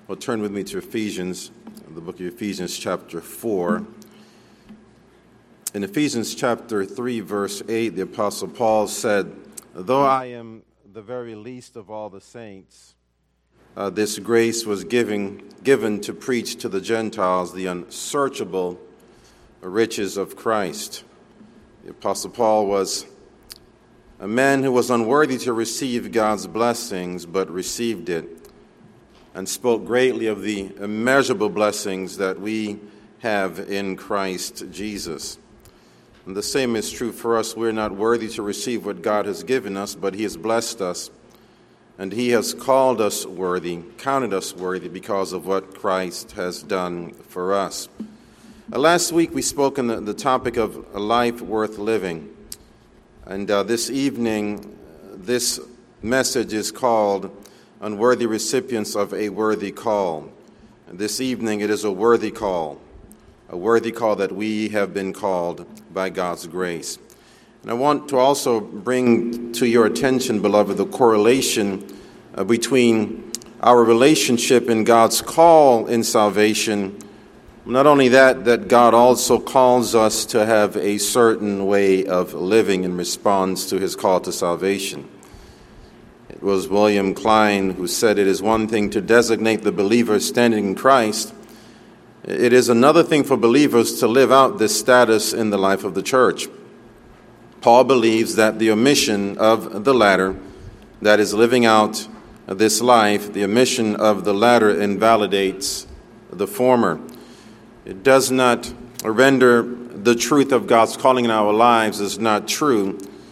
Well, turn with me to Ephesians, the book of Ephesians chapter 4. In Ephesians chapter 3, verse 8, the Apostle Paul said, "Though I am the very least of all the saints, this grace was given to preach to the Gentiles the unsearchable riches of Christ." The Apostle Paul was a man who was unworthy to receive God's blessings, but received it, and spoke greatly of the immeasurable blessings that we have in Christ Jesus. And the same is true for us. We're not worthy to receive what God has given us, but He has blessed us, and He has called us worthy, counted us worthy because of what Christ has done for us. Last week we spoke on the topic of a life worth living, and this evening this message is called Unworthy Recipients of a Worthy Call. And this evening it is a worthy call that we have been called by God's grace. And I want to also bring to your attention, beloved, the correlation between our relationship in God's call in salvation. Not only that God also calls us to have a certain way of living in response to His call to salvation. It was William Klein who said, "It is one thing to designate the believer standing in Christ. It is another thing for believers to live out this status in the life of the church." Paul believes that the omission of the latter, that is living out this life, the omission of the latter invalidates the former. It does not render the truth of God's calling in our lives as not true,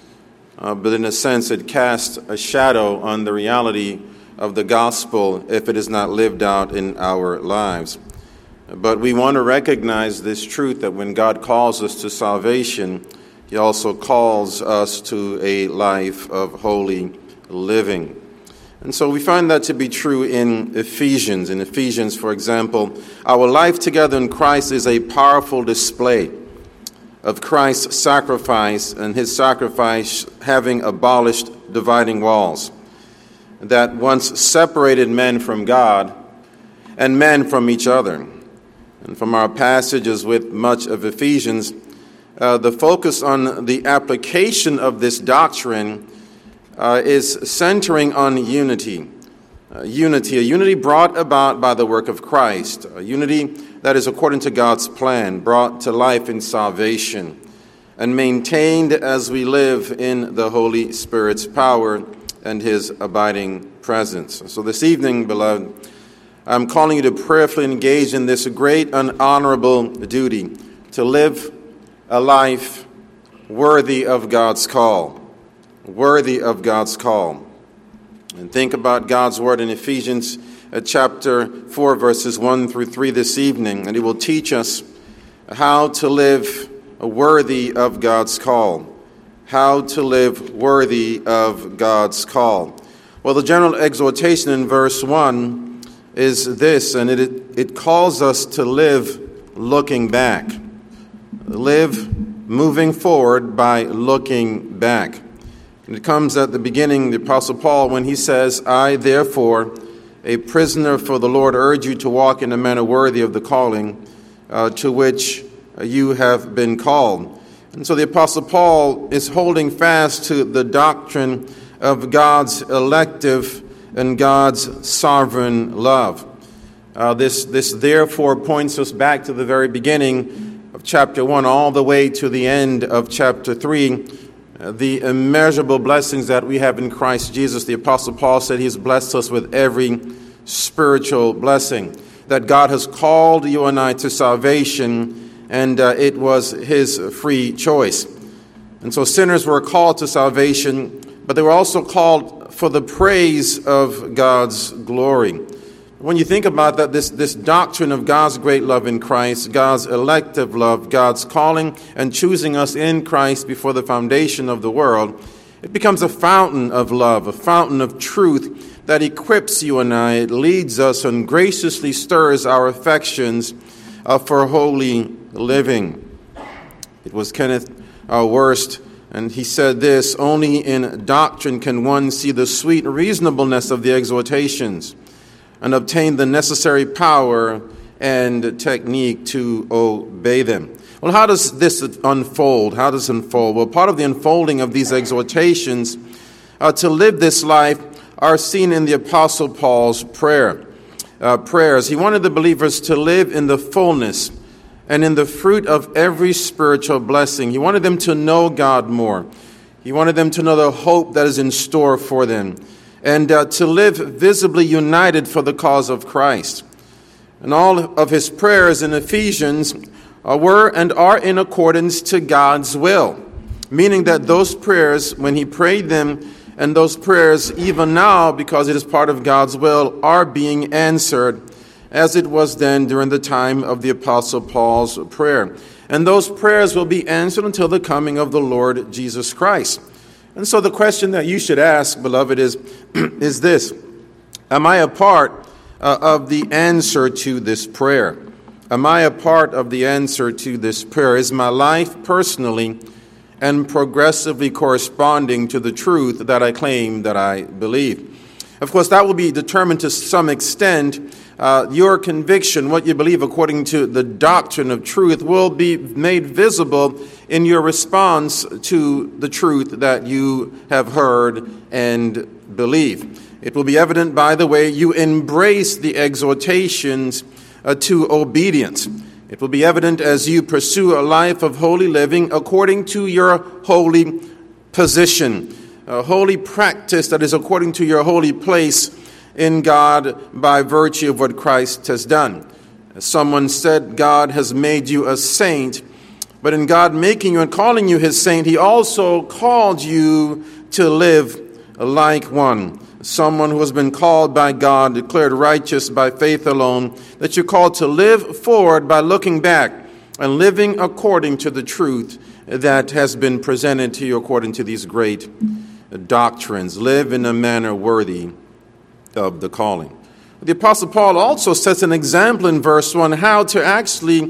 but in a sense it casts a shadow on the reality of the gospel if it is not lived out in our lives. But we want to recognize this truth that when God calls us to salvation, He also calls us to a life of holy living. And so we find that to be true in Ephesians. In Ephesians, for example, our life together in Christ is a powerful display of Christ's sacrifice, and His sacrifice having abolished dividing walls that once separated men from God and men from each other. And from our passages with much of Ephesians, the focus on the application of this doctrine is centering on unity. A unity brought about by the work of Christ, a unity that is according to God's plan, brought to life in salvation, and maintained as we live in the Holy Spirit's power and His abiding presence. So this evening, beloved, I'm calling you to prayerfully engage in this great and honorable duty, to live a life worthy of God's call. Worthy of God's call. And think about God's word in Ephesians chapter 4, verses 1 through 3 this evening, and it will teach us how to live worthy of God's call. How to live worthy of God's call. Well, the general exhortation in verse 1 is this, and it calls us to live looking back. Live moving forward by looking back. And it comes at the beginning, the Apostle Paul, when he says, "I, therefore, a prisoner for the Lord, urge you to walk in a manner worthy of the calling to which you have been called." And so the Apostle Paul is holding fast to the doctrine of God's elective and God's sovereign love. This therefore points us back to the very beginning of chapter 1 all the way to the end of chapter 3. The immeasurable blessings that we have in Christ Jesus. The Apostle Paul said He has blessed us with every spiritual blessing. That God has called you and I to salvation, and it was His free choice. And so sinners were called to salvation, but they were also called for the praise of God's glory. When you think about that, this doctrine of God's great love in Christ, God's elective love, God's calling and choosing us in Christ before the foundation of the world, it becomes a fountain of love, a fountain of truth that equips you and I. It leads us and graciously stirs our affections for holy living. It was Kenneth Wurst, and he said this, "Only in doctrine can one see the sweet reasonableness of the exhortations. and obtain the necessary power and technique to obey them. Well, how does this unfold? How does it unfold? Well, part of the unfolding of these exhortations to live this life are seen in the Apostle Paul's prayers. He wanted the believers to live in the fullness and in the fruit of every spiritual blessing. He wanted them to know God more. He wanted them to know the hope that is in store for them, and to live visibly united for the cause of Christ. And all of his prayers in Ephesians were and are in accordance to God's will, meaning that those prayers, when he prayed them, and those prayers even now, because it is part of God's will, are being answered, as it was then during the time of the Apostle Paul's prayer. And those prayers will be answered until the coming of the Lord Jesus Christ. And so the question that you should ask, beloved, is this: am I a part of the answer to this prayer? Am I a part of the answer to this prayer? Is my life personally and progressively corresponding to the truth that I claim that I believe? Of course, that will be determined to some extent. Your conviction, what you believe according to the doctrine of truth, will be made visible in your response to the truth that you have heard and believe. It will be evident by the way you embrace the exhortations to obedience. It will be evident as you pursue a life of holy living according to your holy position, a holy practice that is according to your holy place in God by virtue of what Christ has done. As someone said, God has made you a saint, but in God making you and calling you his saint, he also called you to live like one. Someone who has been called by God, declared righteous by faith alone, that you're called to live forward by looking back and living according to the truth that has been presented to you according to these great doctrines. Live in a manner worthy of the calling. The Apostle Paul also sets an example in verse 1 how to actually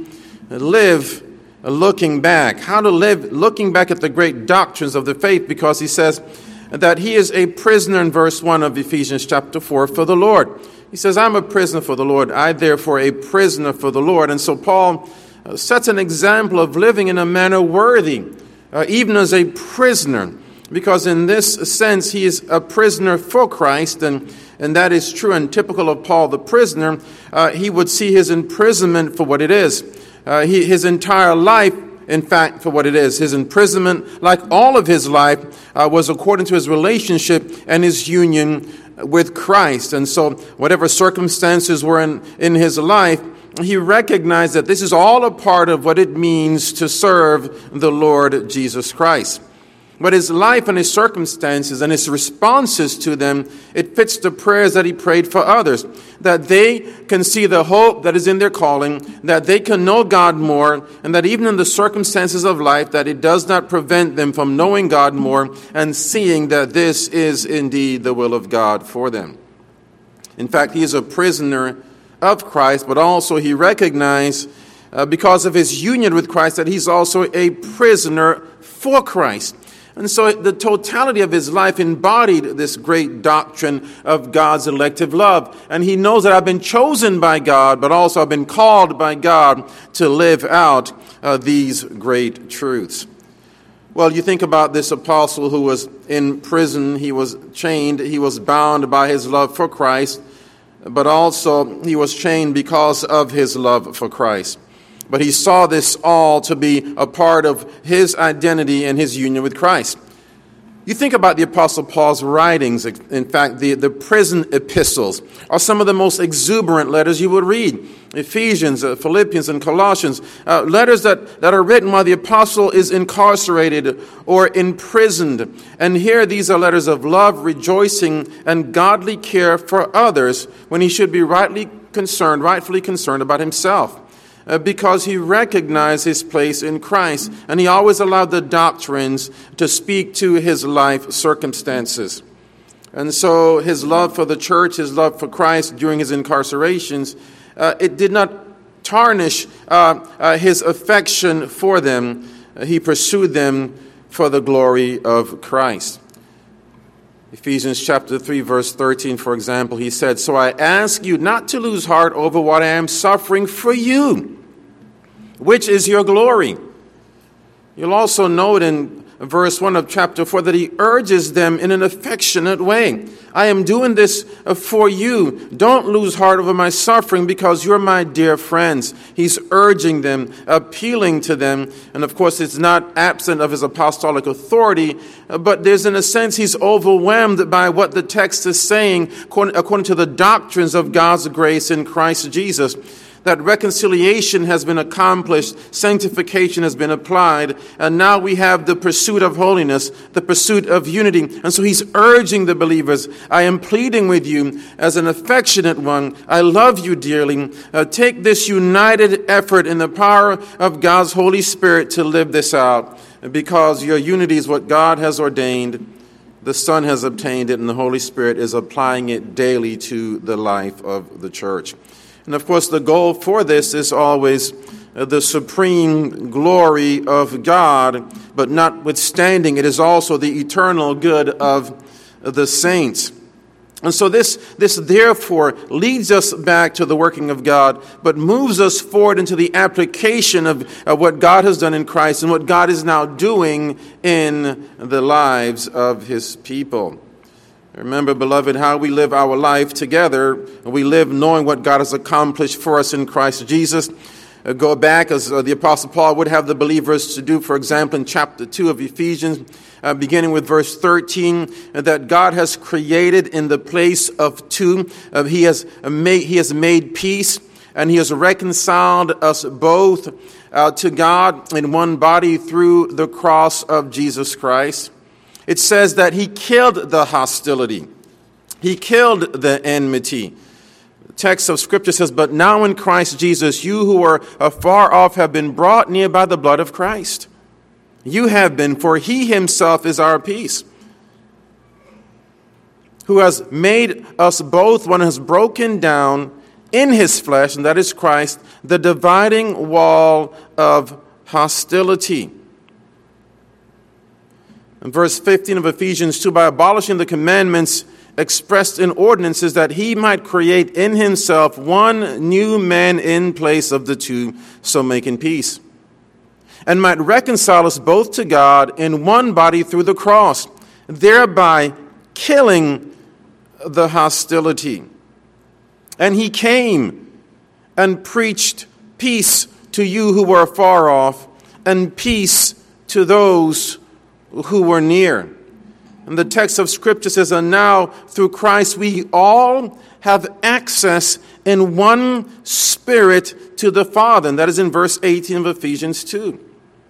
live looking back, how to live looking back at the great doctrines of the faith, because he says that he is a prisoner in verse 1 of Ephesians chapter 4 for the Lord. He says, I'm a prisoner for the Lord. I therefore a prisoner for the Lord. And so Paul sets an example of living in a manner worthy, even as a prisoner, because in this sense he is a prisoner for Christ, and that is true and typical of Paul the prisoner. He would see his imprisonment for what it is. His entire life, in fact, for what it is. His imprisonment, like all of his life, was according to his relationship and his union with Christ. And so whatever circumstances were in his life, he recognized that this is all a part of what it means to serve the Lord Jesus Christ. But his life and his circumstances and his responses to them, it fits the prayers that he prayed for others, that they can see the hope that is in their calling, that they can know God more, and that even in the circumstances of life, that it does not prevent them from knowing God more and seeing that this is indeed the will of God for them. In fact, he is a prisoner of Christ, but also he recognized, because of his union with Christ, that he's also a prisoner for Christ. And so the totality of his life embodied this great doctrine of God's elective love. And he knows that I've been chosen by God, but also I've been called by God to live out these great truths. Well, you think about this apostle who was in prison, he was chained, he was bound by his love for Christ, but also he was chained because of his love for Christ. But he saw this all to be a part of his identity and his union with Christ. You think about the Apostle Paul's writings. In fact, the prison epistles are some of the most exuberant letters you would read. Ephesians, Philippians, and Colossians. Letters that are written while the apostle is incarcerated or imprisoned. And here these are letters of love, rejoicing, and godly care for others when he should be rightfully concerned about himself. Because he recognized his place in Christ, and he always allowed the doctrines to speak to his life circumstances. And so his love for the church, his love for Christ during his incarcerations, it did not tarnish his affection for them. He pursued them for the glory of Christ. Ephesians chapter 3, verse 13, for example, he said, "So I ask you not to lose heart over what I am suffering for you, which is your glory." You'll also note in verse 1 of chapter 4 that he urges them in an affectionate way. "I am doing this for you. Don't lose heart over my suffering because you're my dear friends." He's urging them, appealing to them. And of course, it's not absent of his apostolic authority, but there's in a sense he's overwhelmed by what the text is saying according to the doctrines of God's grace in Christ Jesus. That reconciliation has been accomplished, sanctification has been applied, and now we have the pursuit of holiness, the pursuit of unity. And so he's urging the believers, "I am pleading with you as an affectionate one. I love you dearly. Take this united effort in the power of God's Holy Spirit to live this out, because your unity is what God has ordained. The Son has obtained it, and the Holy Spirit is applying it daily to the life of the church." And of course, the goal for this is always the supreme glory of God, but notwithstanding, it is also the eternal good of the saints. And so this therefore leads us back to the working of God, but moves us forward into the application of what God has done in Christ and what God is now doing in the lives of his people. Remember, beloved, how we live our life together. We live knowing what God has accomplished for us in Christ Jesus. Go back, as the Apostle Paul would have the believers to do, for example, in chapter 2 of Ephesians, beginning with verse 13, that God has created in the place of two. He has made peace, and he has reconciled us both to God in one body through the cross of Jesus Christ. It says that he killed the hostility. He killed the enmity. The text of Scripture says, "But now in Christ Jesus, you who are afar off have been brought near by the blood of Christ. You have been, for he himself is our peace, who has made us both one, has broken down in his flesh," and that is Christ, "the dividing wall of hostility." In verse 15 of Ephesians 2, "By abolishing the commandments expressed in ordinances, that he might create in himself one new man in place of the two, so making peace, and might reconcile us both to God in one body through the cross, thereby killing the hostility. And he came and preached peace to you who were far off, and peace to those who were near." And the text of Scripture says, "And now through Christ we all have access in one Spirit to the Father." And that is in verse 18 of Ephesians 2.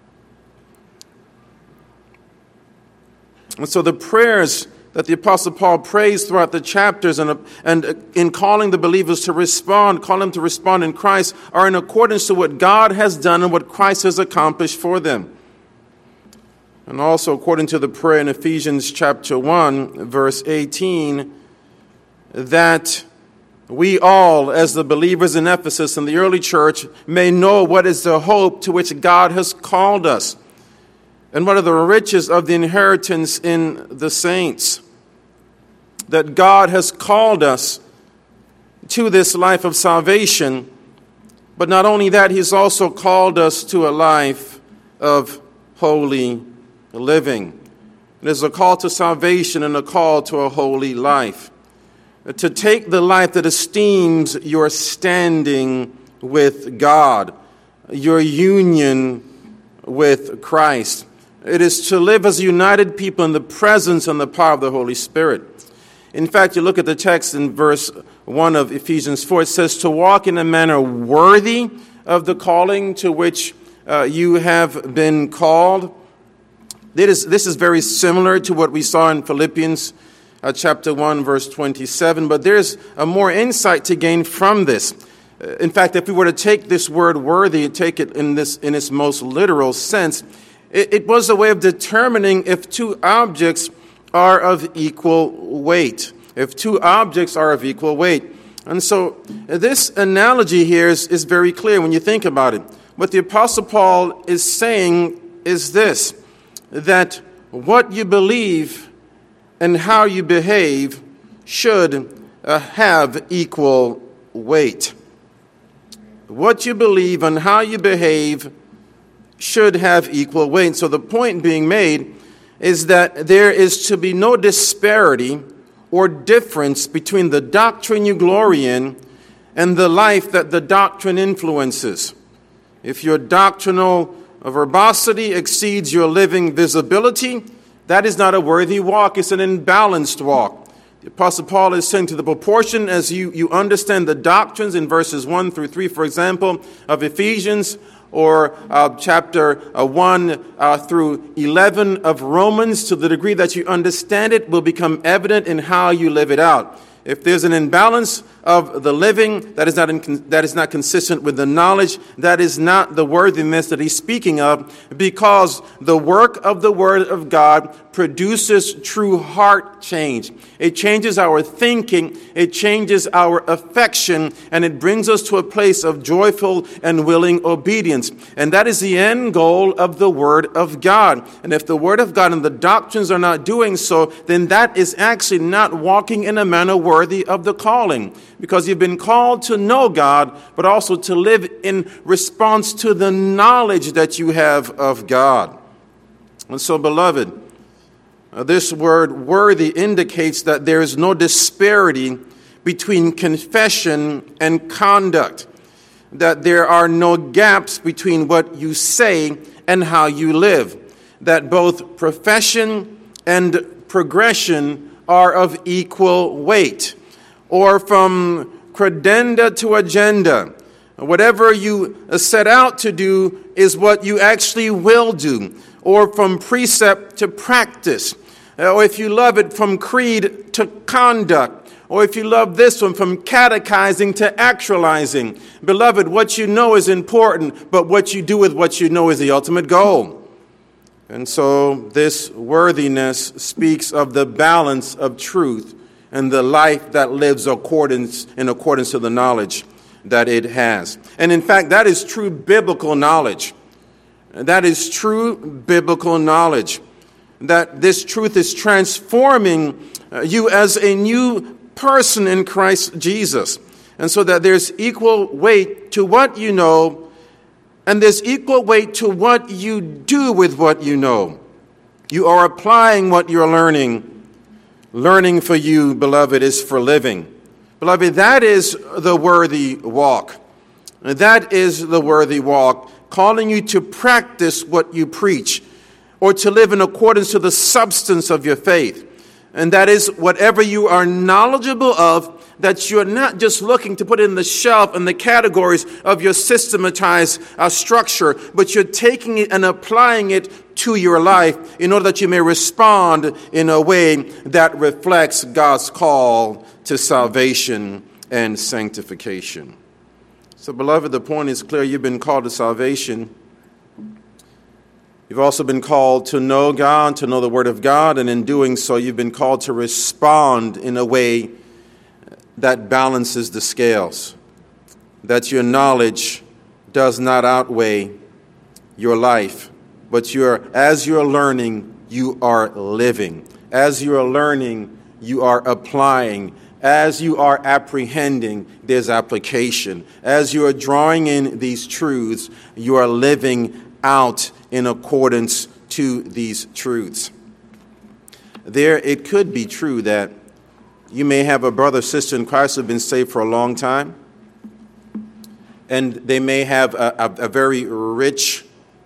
And so the prayers that the Apostle Paul prays throughout the chapters and in calling the believers to respond, call them to respond in Christ, are in accordance to what God has done and what Christ has accomplished for them. And also according to the prayer in Ephesians chapter 1, verse 18, that we all, as the believers in Ephesus and the early church, may know what is the hope to which God has called us, and what are the riches of the inheritance in the saints. That God has called us to this life of salvation, but not only that, he's also called us to a life of holy living. There's a call to salvation and a call to a holy life. To take the life that esteems your standing with God, your union with Christ. It is to live as a united people in the presence and the power of the Holy Spirit. In fact, you look at the text in verse 1 of Ephesians 4, it says to walk in a manner worthy of the calling to which you have been called. This is very similar to what we saw in Philippians chapter 1, verse 27, but there's a more insight to gain from this. In fact, if we were to take this word worthy and take it in its most literal sense, it was a way of determining if two objects are of equal weight. If two objects are of equal weight. And so this analogy here is very clear when you think about it. What the Apostle Paul is saying is this, that what you believe and how you behave should have equal weight. What you believe and how you behave should have equal weight. So the point being made is that there is to be no disparity or difference between the doctrine you glory in and the life that the doctrine influences. If your doctrinal verbosity exceeds your living visibility, that is not a worthy walk. It's an imbalanced walk. The Apostle Paul is saying to the proportion as you understand the doctrines in verses 1 through 3, for example, of Ephesians, or chapter 1 through 11 of Romans, to the degree that you understand it, will become evident in how you live it out. If there's an imbalance of the living that is not consistent with the knowledge, that is not the worthiness that he's speaking of, because the work of the Word of God produces true heart change. It changes our thinking, it changes our affection, and it brings us to a place of joyful and willing obedience. And that is the end goal of the Word of God. And if the Word of God and the doctrines are not doing so, then that is actually not walking in a manner worthy of the calling. Because you've been called to know God, but also to live in response to the knowledge that you have of God. And so, beloved, this word worthy indicates that there is no disparity between confession and conduct, that there are no gaps between what you say and how you live, that both profession and progression are of equal weight. Or from credenda to agenda. Whatever you set out to do is what you actually will do. Or from precept to practice. Or if you love it, from creed to conduct. Or if you love this one, from catechizing to actualizing. Beloved, what you know is important, but what you do with what you know is the ultimate goal. And so this worthiness speaks of the balance of truth and the life that lives in accordance to the knowledge that it has. And in fact, that is true biblical knowledge. That is true biblical knowledge. That this truth is transforming you as a new person in Christ Jesus. And so that there's equal weight to what you know, and there's equal weight to what you do with what you know. You are applying what you're learning. Learning for you, beloved, is for living. Beloved, that is the worthy walk. That is the worthy walk, calling you to practice what you preach, or to live in accordance to the substance of your faith. And that is whatever you are knowledgeable of, that you're not just looking to put in the shelf and the categories of your systematized structure, but you're taking it and applying it to your life in order that you may respond in a way that reflects God's call to salvation and sanctification. So, beloved, the point is clear. You've been called to salvation. You've also been called to know God, to know the Word of God, and in doing so, you've been called to respond in a way that balances the scales, that your knowledge does not outweigh your life, but as you're learning, you are living. As you are learning, you are applying. As you are apprehending, there's application. As you are drawing in these truths, you are living out in accordance to these truths. It could be true that you may have a brother or sister in Christ who have been saved for a long time, and they may have a very rich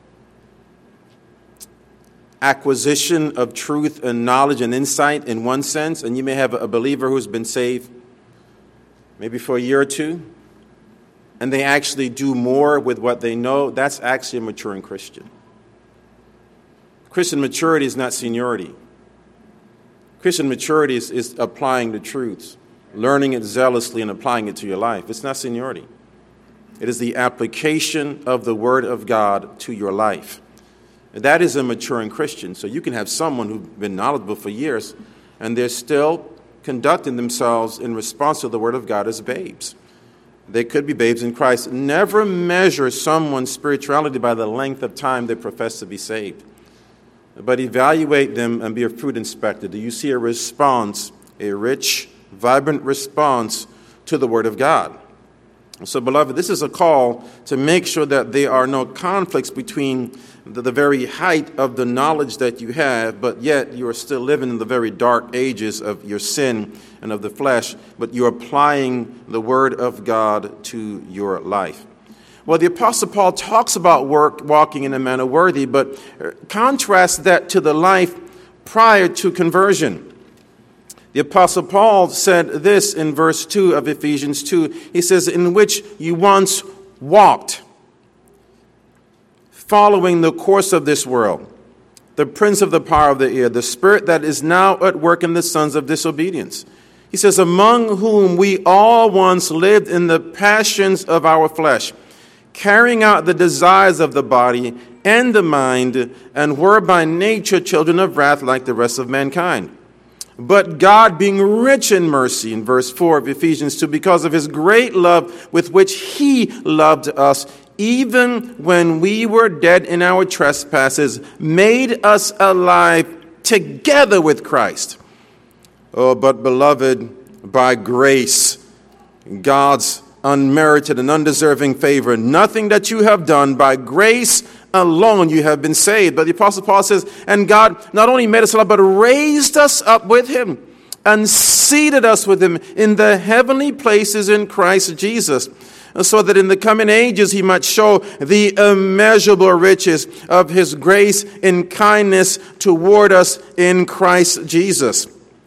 acquisition of truth and knowledge and insight in one sense, and you may have a believer who's been saved maybe for a year or two, and they actually do more with what they know. That's actually a maturing Christian. Christian maturity is not seniority. Christian maturity is applying the truths, learning it zealously and applying it to your life. It's not seniority. It is the application of the Word of God to your life. That is a maturing Christian. So you can have someone who's been knowledgeable for years, and they're still conducting themselves in response to the Word of God as babes. They could be babes in Christ. Never measure someone's spirituality by the length of time they profess to be saved. but evaluate them and be a fruit inspector. Do you see a response, a rich, vibrant response to the Word of God? So, beloved, this is a call to make sure that there are no conflicts between the very height of the knowledge that you have, but yet you are still living in the very dark ages of your sin and of the flesh, but you're applying the Word of God to your life. Well, the Apostle Paul talks about walking in a manner worthy, but contrast that to the life prior to conversion. The Apostle Paul said this in verse 2 of Ephesians 2. He says, in which you once walked, following the course of this world, the prince of the power of the air, the spirit that is now at work in the sons of disobedience. He says, among whom we all once lived in the passions of our flesh, carrying out the desires of the body and the mind, and were by nature children of wrath like the rest of mankind. But God, being rich in mercy, in verse 4 of Ephesians 2, because of his great love with which he loved us, even when we were dead in our trespasses, made us alive together with Christ. Oh, but beloved, by grace, God's unmerited and undeserving favor, nothing that you have done, by grace alone you have been saved. But the Apostle Paul says, and God not only made us alive, but raised us up with him and seated us with him in the heavenly places in Christ Jesus, so that in the coming ages he might show the immeasurable riches of his grace and kindness toward us in Christ Jesus.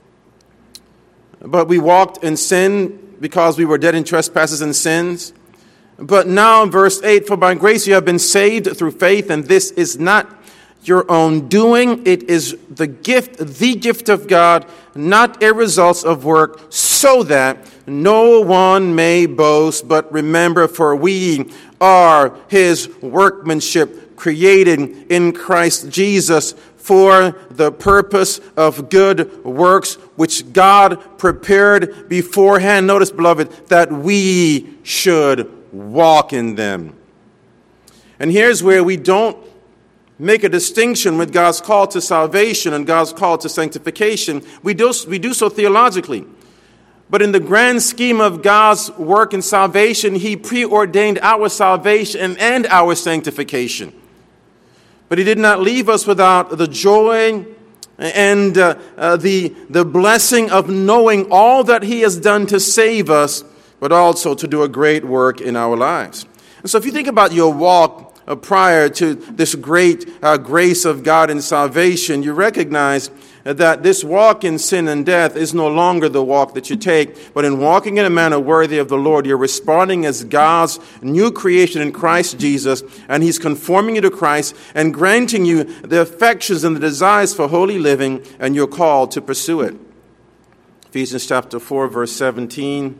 But we walked in sin because we were dead in trespasses and sins. But now in verse 8, for by grace you have been saved through faith, and this is not your own doing. It is the gift of God, not a result of work, so that no one may boast. But remember, for we are his workmanship, created in Christ Jesus for the purpose of good works, which God prepared beforehand. Notice, beloved, that we should walk in them. And here's where we don't make a distinction with God's call to salvation and God's call to sanctification. We do so theologically. But in the grand scheme of God's work in salvation, he preordained our salvation and our sanctification. But he did not leave us without the joy and the blessing of knowing all that he has done to save us, but also to do a great work in our lives. And so if you think about your walk prior to this great grace of God in salvation, you recognize that this walk in sin and death is no longer the walk that you take, but in walking in a manner worthy of the Lord, you're responding as God's new creation in Christ Jesus, and he's conforming you to Christ and granting you the affections and the desires for holy living, and you're called to pursue it. Ephesians chapter 4, verse 17.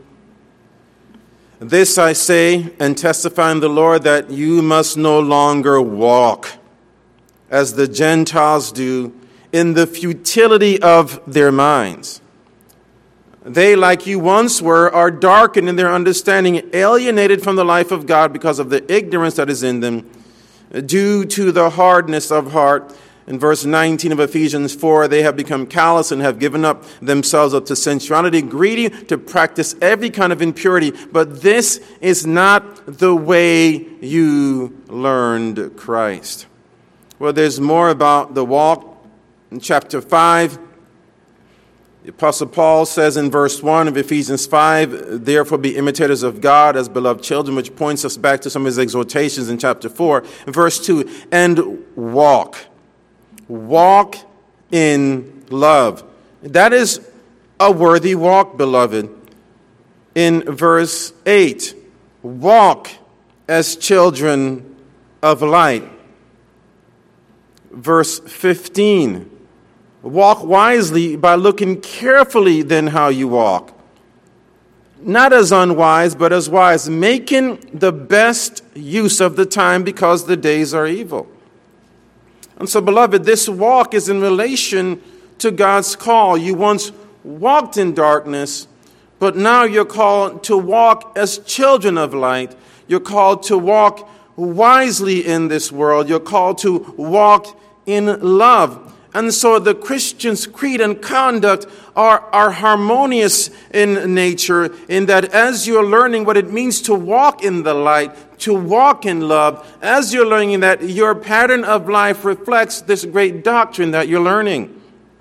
This I say and testify in the Lord, that you must no longer walk as the Gentiles do, in the futility of their minds. They, like you once were, are darkened in their understanding, alienated from the life of God because of the ignorance that is in them, due to the hardness of heart. In verse 19 of Ephesians 4, they have become callous and have given up themselves up to sensuality, greedy to practice every kind of impurity. But this is not the way you learned Christ. Well, there's more about the walk. In chapter 5, the Apostle Paul says in verse 1 of Ephesians 5, therefore be imitators of God as beloved children, which points us back to some of his exhortations in chapter 4. In verse 2, and walk. Walk in love. That is a worthy walk, beloved. In verse 8, walk as children of light. Verse 15, walk wisely by looking carefully then how you walk. Not as unwise, but as wise, making the best use of the time because the days are evil. And so, beloved, this walk is in relation to God's call. You once walked in darkness, but now you're called to walk as children of light. You're called to walk wisely in this world. You're called to walk in love. And so the Christian's creed and conduct are harmonious in nature, in that as you're learning what it means to walk in the light, to walk in love, as you're learning that, your pattern of life reflects this great doctrine that you're learning.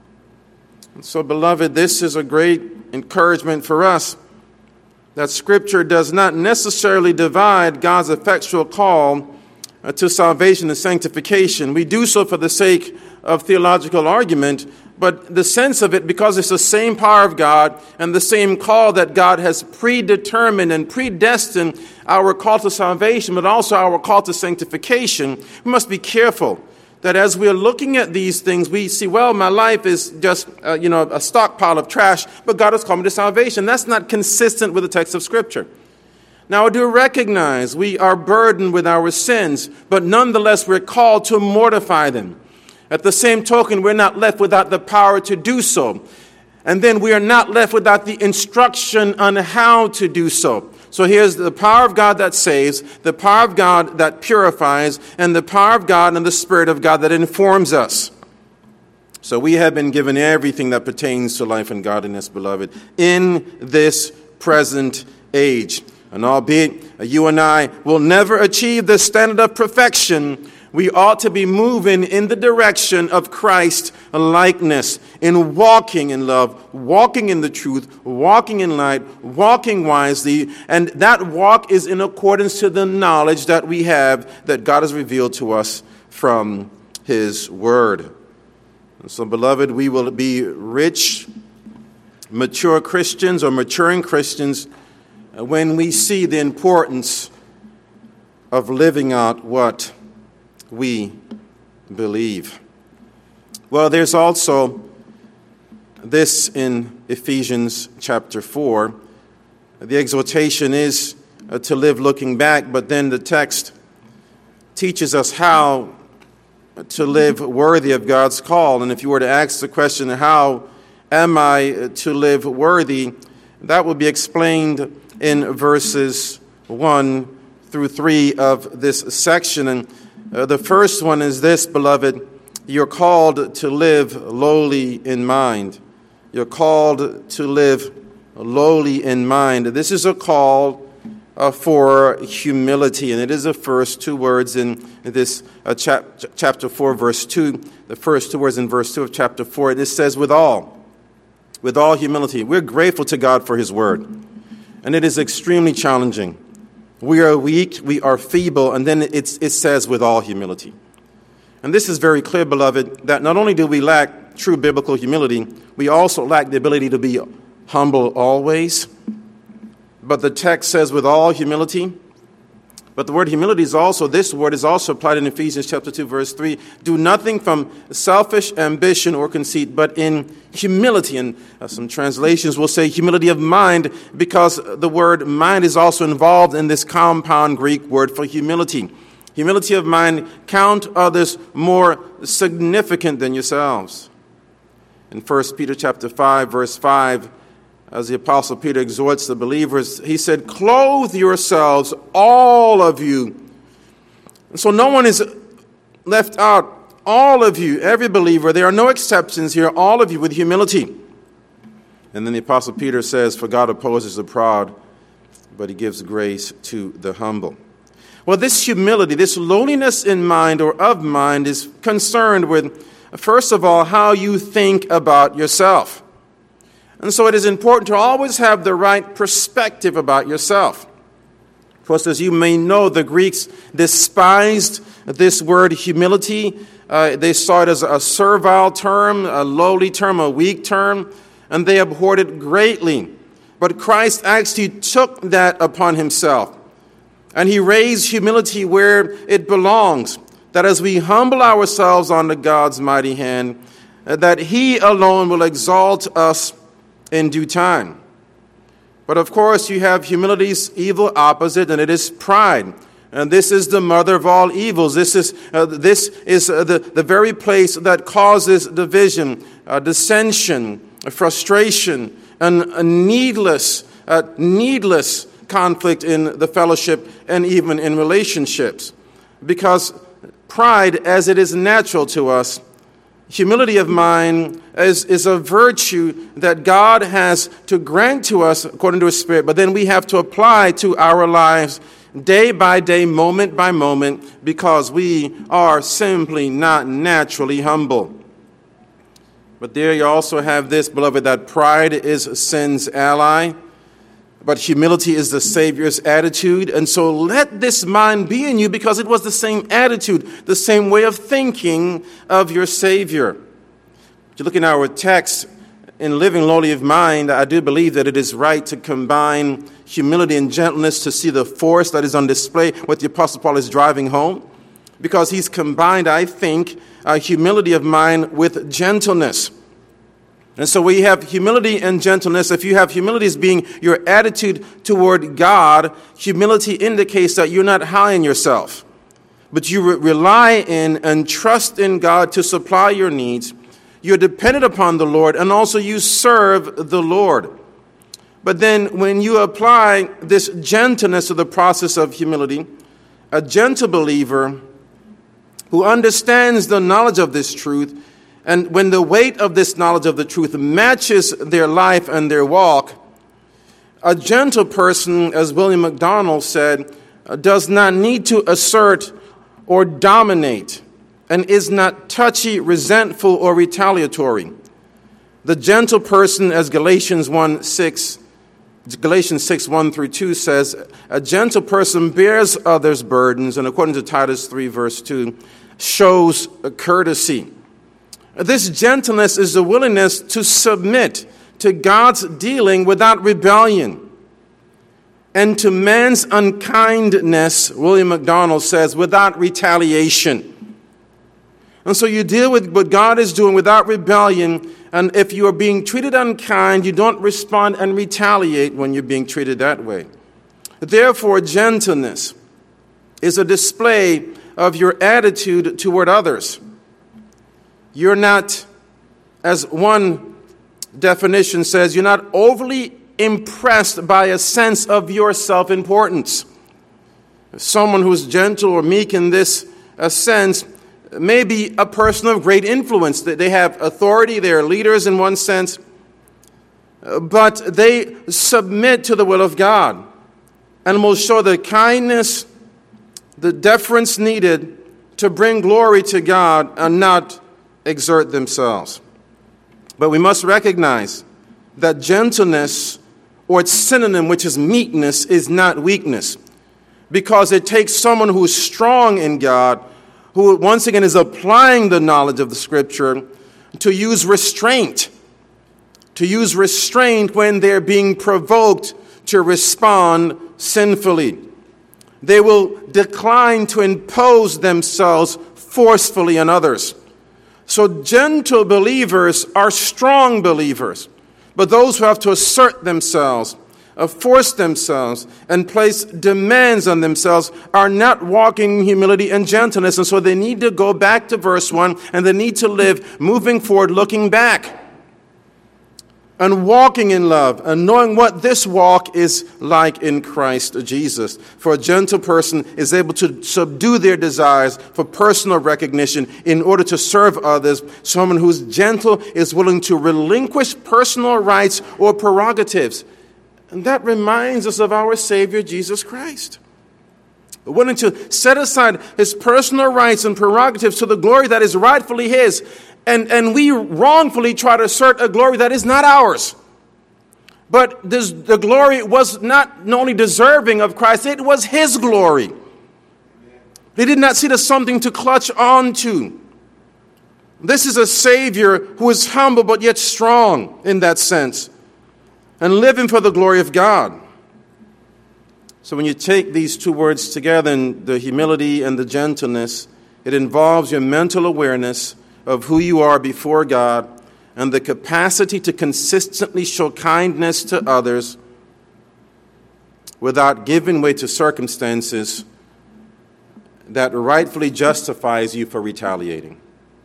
And so, beloved, this is a great encouragement for us, that Scripture does not necessarily divide God's effectual call to salvation and sanctification. We do so for the sake of theological argument, but the sense of it, because it's the same power of God and the same call that God has predetermined and predestined, our call to salvation, but also our call to sanctification, we must be careful that as we are looking at these things, we see, well, my life is just a stockpile of trash, but God has called me to salvation. That's not consistent with the text of Scripture. Now, I do recognize we are burdened with our sins, but nonetheless we're called to mortify them. At the same token, we're not left without the power to do so. And then we are not left without the instruction on how to do so. So here's the power of God that saves, the power of God that purifies, and the power of God and the Spirit of God that informs us. So we have been given everything that pertains to life and godliness, beloved, in this present age. And albeit you and I will never achieve the standard of perfection, we ought to be moving in the direction of Christ likeness, in walking in love, walking in the truth, walking in light, walking wisely. And that walk is in accordance to the knowledge that we have that God has revealed to us from His Word. And so, beloved, we will be rich, mature Christians or maturing Christians when we see the importance of living out what we believe. Well, there's also this in Ephesians chapter 4. The exhortation is to live looking back, but then the text teaches us how to live worthy of God's call. And if you were to ask the question, how am I to live worthy, that will be explained in verses 1 through 3 of this section. And the first one is this, beloved: you're called to live lowly in mind. You're called to live lowly in mind. This is a call for humility, and it is the first two words in this chapter 4, verse 2. The first two words in verse 2 of chapter 4. It says, with all humility. We're grateful to God for His Word, and it is extremely challenging. We are weak, we are feeble, and then it says with all humility. And this is very clear, beloved, that not only do we lack true biblical humility, we also lack the ability to be humble always. But the text says with all humility. But the word humility is also, this word is also applied in Ephesians chapter 2, verse 3. Do nothing from selfish ambition or conceit, but in humility. And some translations will say humility of mind, because the word mind is also involved in this compound Greek word for humility. Humility of mind, count others more significant than yourselves. In 1 Peter chapter 5, verse 5, as the Apostle Peter exhorts the believers, he said, clothe yourselves, all of you. And so no one is left out. All of you, every believer, there are no exceptions here, all of you with humility. And then the Apostle Peter says, for God opposes the proud, but He gives grace to the humble. Well, this humility, this lowliness in mind or of mind is concerned with, first of all, how you think about yourself. And so it is important to always have the right perspective about yourself. Of course, as you may know, the Greeks despised this word humility. They saw it as a servile term, a lowly term, a weak term, and they abhorred it greatly. But Christ actually took that upon Himself, and He raised humility where it belongs, that as we humble ourselves under God's mighty hand, that He alone will exalt us in due time. But of course, you have humility's evil opposite, and it is pride. And this is the mother of all evils. This is the very place that causes division, dissension, frustration, and a needless conflict in the fellowship and even in relationships. Because pride as it is natural to us, humility of mind is a virtue that God has to grant to us according to His Spirit, but then we have to apply to our lives day by day, moment by moment, because we are simply not naturally humble. But there you also have this, beloved, that pride is sin's ally, but humility is the Savior's attitude. And so let this mind be in you, because it was the same attitude, the same way of thinking of your Savior. If you look in our text, in living lowly of mind, I do believe that it is right to combine humility and gentleness to see the force that is on display, what the Apostle Paul is driving home, because he's combined, I think, humility of mind with gentleness. And so we have humility and gentleness. If you have humility as being your attitude toward God, humility indicates that you're not high in yourself, but you rely in and trust in God to supply your needs. You're dependent upon the Lord, and also you serve the Lord. But then when you apply this gentleness to the process of humility, a gentle believer who understands the knowledge of this truth, and when the weight of this knowledge of the truth matches their life and their walk, a gentle person, as William MacDonald said, does not need to assert or dominate, and is not touchy, resentful, or retaliatory. The gentle person, as Galatians 6, 1 through 2 says, a gentle person bears others' burdens, and according to Titus 3, verse 2, shows courtesy. This gentleness is the willingness to submit to God's dealing without rebellion, and to man's unkindness, William MacDonald says, without retaliation. And so you deal with what God is doing without rebellion, and if you are being treated unkind, you don't respond and retaliate when you're being treated that way. Therefore, gentleness is a display of your attitude toward others. You're not, as one definition says, you're not overly impressed by a sense of your self-importance. Someone who's gentle or meek in this sense may be a person of great influence. They have authority, they are leaders in one sense, but they submit to the will of God and will show the kindness, the deference needed to bring glory to God and not exert themselves. But we must recognize that gentleness, or its synonym, which is meekness, is not weakness, because it takes someone who is strong in God, who once again is applying the knowledge of the Scripture, to use restraint when they're being provoked to respond sinfully. They will decline to impose themselves forcefully on others. So gentle believers are strong believers, but those who have to assert themselves, force themselves, and place demands on themselves are not walking in humility and gentleness. And so they need to go back to verse 1, and they need to live moving forward, looking back, and walking in love, and knowing what this walk is like in Christ Jesus. For a gentle person is able to subdue their desires for personal recognition in order to serve others. Someone who's gentle is willing to relinquish personal rights or prerogatives. And that reminds us of our Savior, Jesus Christ, willing to set aside his personal rights and prerogatives to the glory that is rightfully his. And we wrongfully try to assert a glory that is not ours. But the glory was not only deserving of Christ, it was his glory. They did not see it as something to clutch onto. This is a Savior who is humble but yet strong in that sense, and living for the glory of God. So when you take these two words together, in the humility and the gentleness, it involves your mental awareness of who you are before God and the capacity to consistently show kindness to others without giving way to circumstances that rightfully justifies you for retaliating.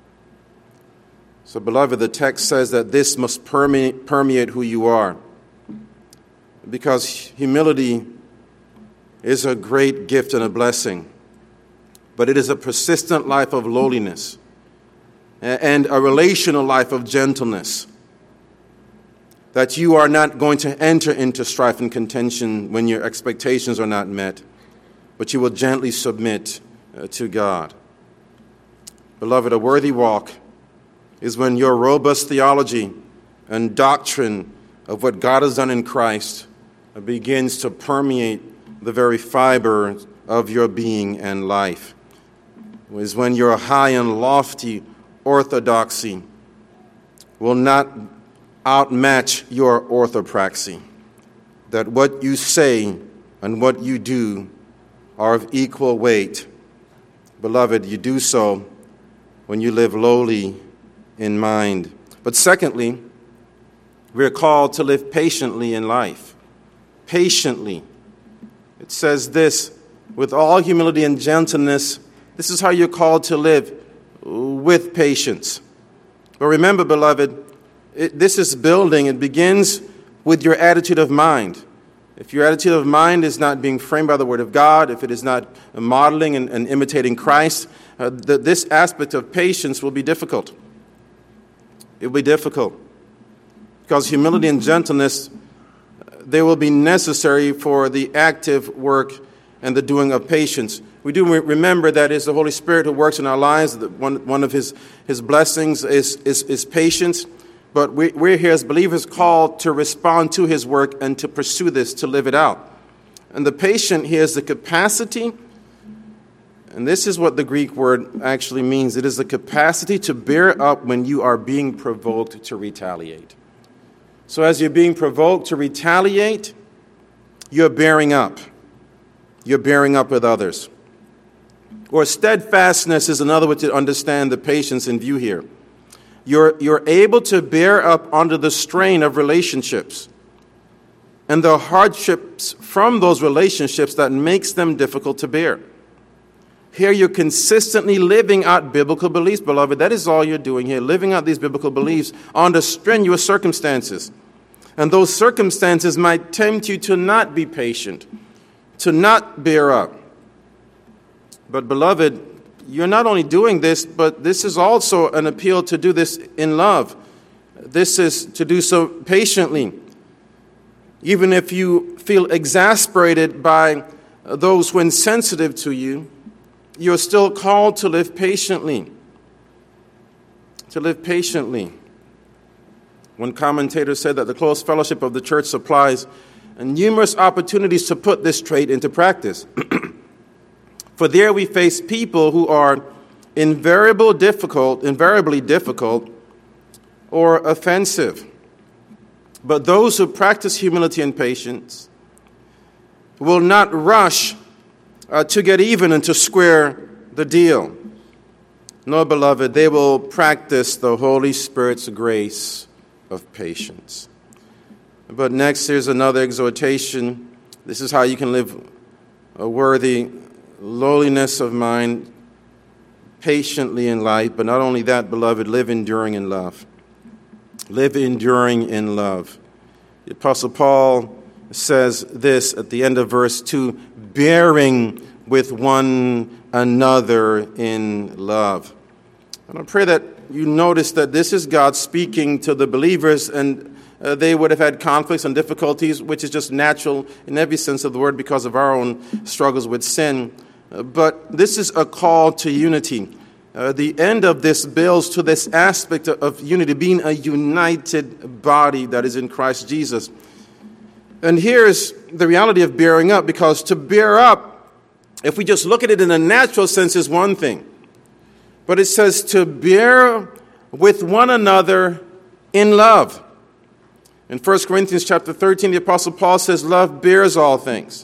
So, beloved, the text says that this must permeate who you are, because humility is a great gift and a blessing. but it is a persistent life of lowliness and a relational life of gentleness. That you are not going to enter into strife and contention when your expectations are not met, but you will gently submit to God. Beloved, a worthy walk is when your robust theology and doctrine of what God has done in Christ begins to permeate the very fiber of your being and life. It is when your high and lofty orthodoxy will not outmatch your orthopraxy, that what you say and what you do are of equal weight. Beloved, you do so when you live lowly in mind. But secondly, we are called to live patiently in life. Patiently. It says this, with all humility and gentleness, this is how you're called to live, with patience. But remember, beloved, this is building. It begins with your attitude of mind. If your attitude of mind is not being framed by the Word of God, if it is not modeling and imitating Christ, this aspect of patience will be difficult. It will be difficult. Because humility and gentleness, they will be necessary for the active work and the doing of patience. We do remember that it's the Holy Spirit who works in our lives. One of his blessings is patience. But we're here as believers called to respond to his work and to pursue this, to live it out. And the patient here is the capacity, and this is what the Greek word actually means. It is the capacity to bear up when you are being provoked to retaliate. So as you're being provoked to retaliate, you're bearing up. You're bearing up with others. Or steadfastness is another way to understand the patience in view here. You're able to bear up under the strain of relationships and the hardships from those relationships that makes them difficult to bear. Here you're consistently living out biblical beliefs, beloved. That is all you're doing here, living out these biblical beliefs under strenuous circumstances. And those circumstances might tempt you to not be patient, to not bear up. But beloved, you're not only doing this, but this is also an appeal to do this in love. This is to do so patiently. Even if you feel exasperated by those who are insensitive to you, you're still called to live patiently. To live patiently. One commentator said that the close fellowship of the church supplies numerous opportunities to put this trait into practice. For there we face people who are invariably difficult or offensive. But those who practice humility and patience will not rush to get even and to square the deal. No, beloved, they will practice the Holy Spirit's grace of patience. But next, here's another exhortation. This is how you can live a worthy lowliness of mind, patiently in life. But not only that, beloved, live enduring in love. Live enduring in love. The Apostle Paul says this at the end of verse 2, bearing with one another in love. And I pray that you notice that this is God speaking to the believers, and they would have had conflicts and difficulties, which is just natural in every sense of the word because of our own struggles with sin. But this is a call to unity. The end of this builds to this aspect of unity, being a united body that is in Christ Jesus. And here's the reality of bearing up, because to bear up, if we just look at it in a natural sense, is one thing. But it says to bear with one another in love. In 1 Corinthians chapter 13, the Apostle Paul says, love bears all things.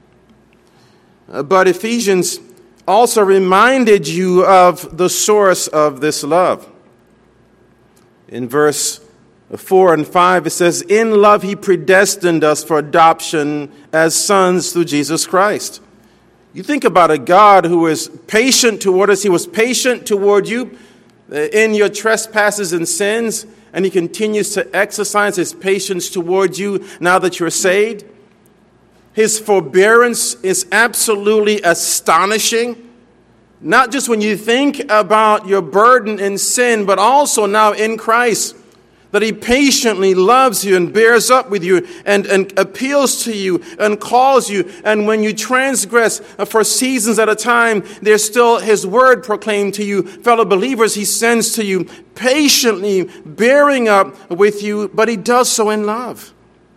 But Ephesians also reminded you of the source of this love. In verse 4 and 5, it says, in love he predestined us for adoption as sons through Jesus Christ. You think about a God who is patient toward us. He was patient toward you in your trespasses and sins, and he continues to exercise his patience toward you now that you're saved. His forbearance is absolutely astonishing. Not just when you think about your burden in sin, but also now in Christ. That he patiently loves you and bears up with you and appeals to you and calls you. And when you transgress for seasons at a time, there's still his word proclaimed to you. Fellow believers, he sends to you, patiently bearing up with you, but he does so in love.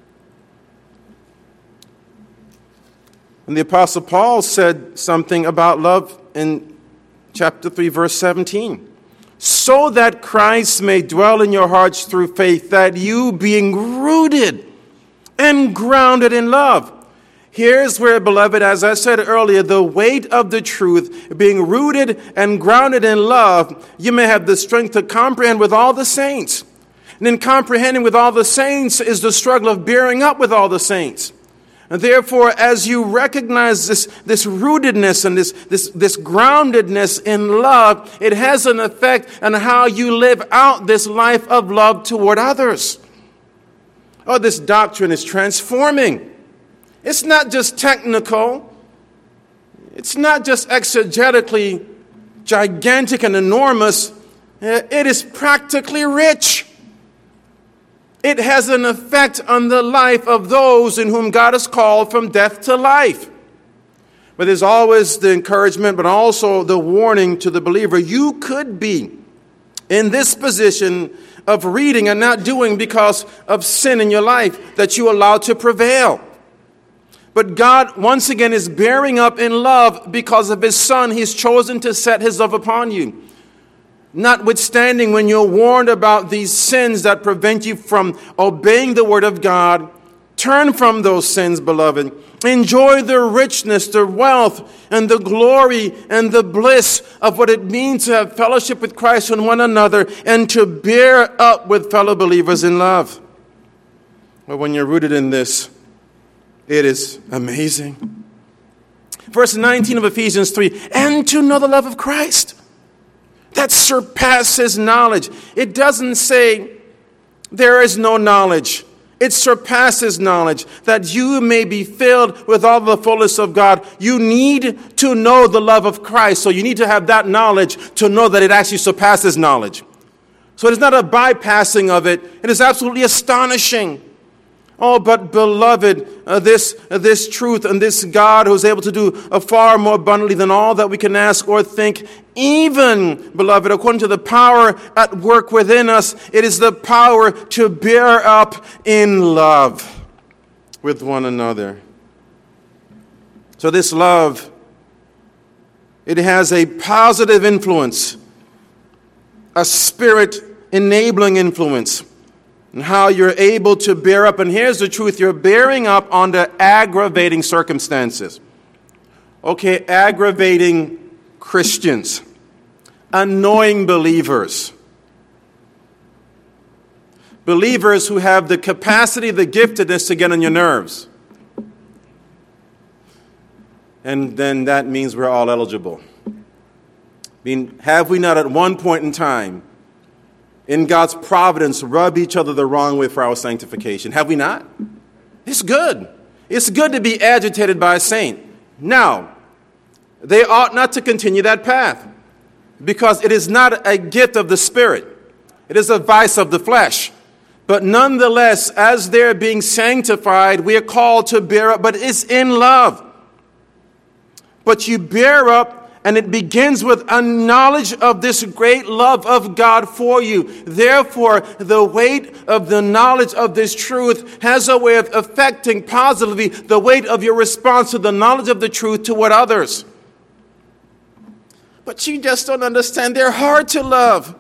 And the Apostle Paul said something about love in chapter 3, verse 17. So that Christ may dwell in your hearts through faith, that you, being rooted and grounded in love. Here's where, beloved, as I said earlier, the weight of the truth, being rooted and grounded in love, you may have the strength to comprehend with all the saints. And in comprehending with all the saints is the struggle of bearing up with all the saints. And therefore, as you recognize this rootedness and this groundedness in love, it has an effect on how you live out this life of love toward others. Oh, this doctrine is transforming. It's not just technical. It's not just exegetically gigantic and enormous. It is practically rich. It has an effect on the life of those in whom God has called from death to life. But there's always the encouragement, but also the warning to the believer. You could be in this position of reading and not doing because of sin in your life that you allow to prevail. But God, once again, is bearing up in love because of his Son. He's chosen to set his love upon you. Notwithstanding, when you're warned about these sins that prevent you from obeying the word of God, turn from those sins, beloved. Enjoy the richness, the wealth, and the glory, and the bliss of what it means to have fellowship with Christ and one another, and to bear up with fellow believers in love. But when you're rooted in this, it is amazing. Verse 19 of Ephesians 3, and to know the love of Christ that surpasses knowledge. It doesn't say there is no knowledge. It surpasses knowledge, that you may be filled with all the fullness of God. You need to know the love of Christ. So you need to have that knowledge to know that it actually surpasses knowledge. So it is not a bypassing of it. It is absolutely astonishing. Oh, but beloved, this truth and this God who is able to do far more abundantly than all that we can ask or think, even, beloved, according to the power at work within us, it is the power to bear up in love with one another. So this love, it has a positive influence, a spirit-enabling influence, and how you're able to bear up. And here's the truth. You're bearing up under aggravating circumstances. Okay, aggravating Christians. Annoying believers. Believers who have the capacity, the giftedness to get on your nerves. And then that means we're all eligible. I mean, have we not at one point in time in God's providence, rub each other the wrong way for our sanctification? Have we not? It's good. It's good to be agitated by a saint. Now, they ought not to continue that path, because it is not a gift of the Spirit. It is a vice of the flesh. But nonetheless, as they're being sanctified, we are called to bear up, but it's in love. But you bear up, and it begins with a knowledge of this great love of God for you. Therefore, the weight of the knowledge of this truth has a way of affecting positively the weight of your response to the knowledge of the truth toward others. But you just don't understand. They're hard to love.